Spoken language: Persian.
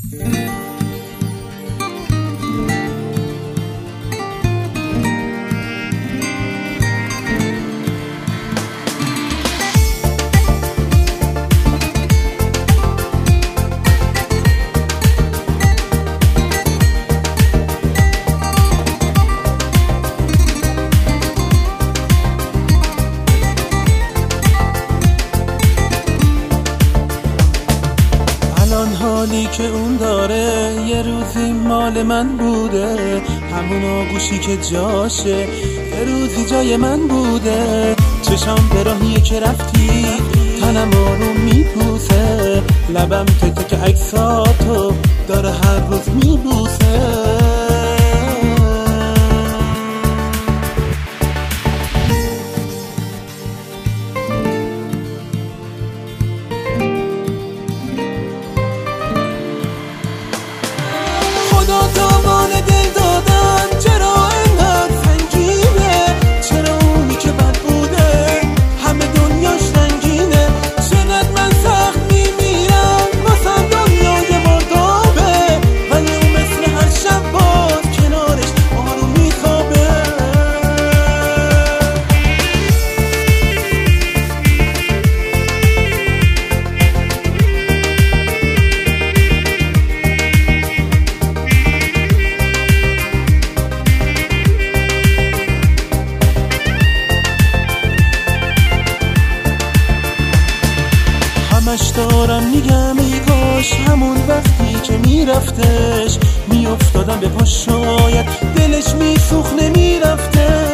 حالی که اون داره یه روزی مال من بوده، همون آغوشی که جاشه یه روزی جای من بوده. چشام به راهیه که رفتی تنم آروم میپوسه، لبم تک تک عکساتو داره هر روز میبوسه. همش دارم میگم ای کاش همون وقتی که میرفتش میافتادم به پاش، شاید دلش میسوخت نمیرفته.